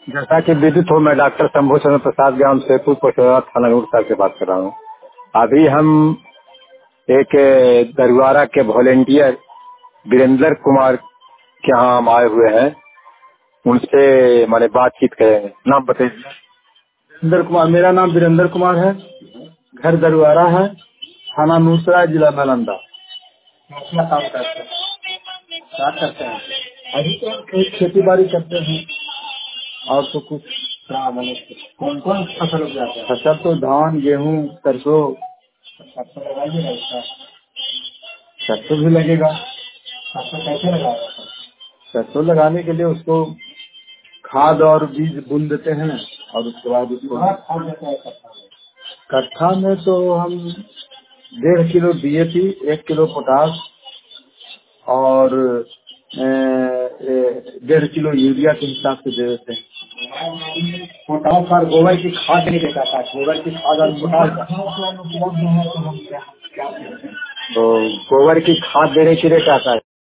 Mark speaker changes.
Speaker 1: जैसा कि विदित हो, मैं डॉक्टर शंभू चंद्र प्रसाद ग्राम सेतु पोखरा थाना नूरसा से बात कर रहा हूँ। अभी हम एक दरबारा के वॉलेंटियर वीरेंद्र कुमार के यहाँ हम आए हुए हैं, उनसे माने बातचीत करेंगे। नाम बताइए।
Speaker 2: वीरेंद्र कुमार, मेरा नाम वीरेंद्र कुमार है। घर दरबारा है, थाना नूरसराय, जिला नालंदा।
Speaker 1: क्या काम करते हैं? क्या करते हैं?
Speaker 2: अभी तो खेती बाड़ी करते हैं और तो कुछ।
Speaker 1: कौन कौन फसल उगाते हैं?
Speaker 2: फसल तो धान, गेहूँ, सरसों।
Speaker 1: सरसों लगाइएगा इसका?
Speaker 2: सरसों भी लगेगा।
Speaker 1: सरसों कैसे लगाएगा?
Speaker 2: सरसों लगाने के लिए उसको खाद और बीज बुन देते हैं और उसके बाद उसको
Speaker 1: खाद देते हैं कट्ठा में?
Speaker 2: कट्ठा में तो हम 1.5 किलो DAP, 1 किलो पोटास और 1.5 किलो यूरिया के हिसाब से दे देते हैं।
Speaker 1: पोटास और गोबर की खाद नहीं देता था, गोबर की खाद और पोटास उपलब्ध है तो हम क्या करें?
Speaker 2: तो गोबर की खाद देने के लिए क्या